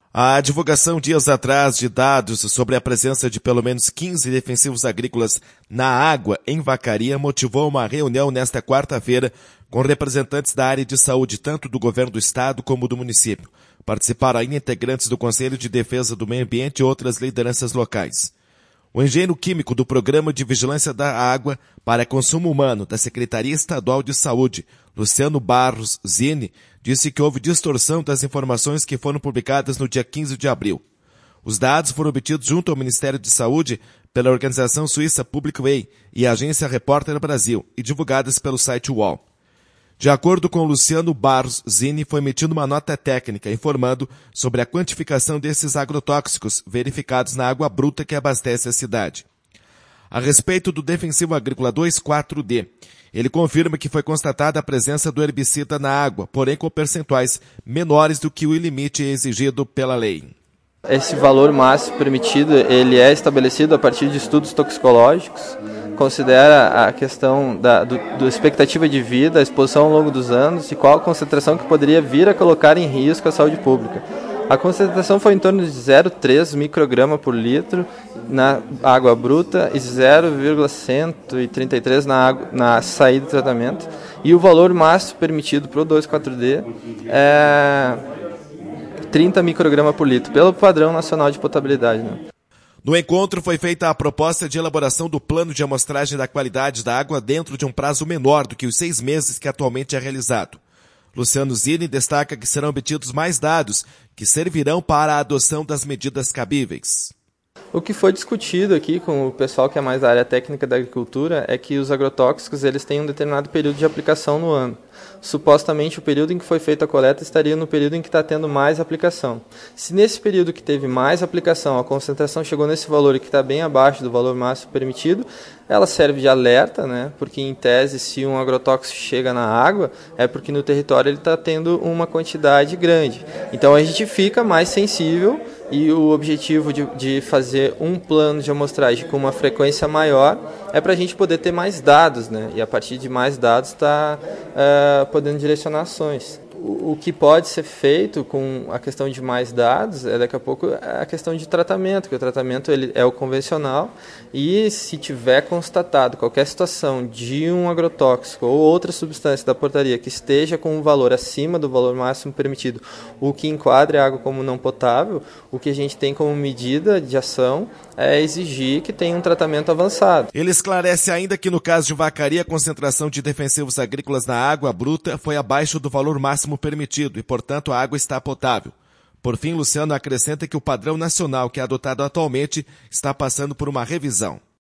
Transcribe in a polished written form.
A divulgação dias atrás de dados sobre a presença de pelo menos 15 defensivos agrícolas na água em Vacaria motivou uma reunião nesta quarta-feira com representantes da área de saúde tanto do governo do estado como do município. Participaram ainda integrantes do Conselho de Defesa do Meio Ambiente e outras lideranças locais. O engenheiro químico do Programa de Vigilância da Água para Consumo Humano da Secretaria Estadual de Saúde, Luciano Barros Zini, disse que houve distorção das informações que foram publicadas no dia 15 de abril. Os dados foram obtidos junto ao Ministério de Saúde pela organização suíça Public Way e a agência Repórter Brasil e divulgadas pelo site UOL. De acordo com Luciano Barros Zini, foi emitida uma nota técnica informando sobre a quantificação desses agrotóxicos verificados na água bruta que abastece a cidade. A respeito do defensivo agrícola 2,4-D, ele confirma que foi constatada a presença do herbicida na água, porém com percentuais menores do que o limite exigido pela lei. Esse valor máximo permitido, ele é estabelecido a partir de estudos toxicológicos, considera a questão da expectativa de vida, a exposição ao longo dos anos e qual a concentração que poderia vir a colocar em risco a saúde pública. A concentração foi em torno de 0,3 micrograma por litro na água bruta e 0,133 na saída do tratamento. E o valor máximo permitido para o 2,4-D é 30 microgramas por litro, pelo padrão nacional de potabilidade, né? No encontro foi feita a proposta de elaboração do plano de amostragem da qualidade da água dentro de um prazo menor do que os 6 meses que atualmente é realizado. Luciano Zini destaca que serão obtidos mais dados que servirão para a adoção das medidas cabíveis. O que foi discutido aqui com o pessoal que é mais da área técnica da agricultura é que os agrotóxicos eles têm um determinado período de aplicação no ano. Supostamente o período em que foi feita a coleta estaria no período em que está tendo mais aplicação. Se nesse período que teve mais aplicação a concentração chegou nesse valor e que está bem abaixo do valor máximo permitido, ela serve de alerta, né? Porque em tese se um agrotóxico chega na água é porque no território ele está tendo uma quantidade grande. Então a gente fica mais sensível e o objetivo de fazer um plano de amostragem com uma frequência maior é para a gente poder ter mais dados, né? E a partir de mais dados está podendo direcionar ações. O que pode ser feito com a questão de mais dados é daqui a pouco a questão de tratamento, que o tratamento ele é o convencional e se tiver constatado qualquer situação de um agrotóxico ou outra substância da portaria que esteja com um valor acima do valor máximo permitido, o que enquadre a água como não potável, o que a gente tem como medida de ação é exigir que tenha um tratamento avançado. Ele esclarece ainda que no caso de Vacaria a concentração de defensivos agrícolas na água bruta foi abaixo do valor máximo permitido e, portanto, a água está potável. Por fim, Luciano acrescenta que o padrão nacional que é adotado atualmente está passando por uma revisão.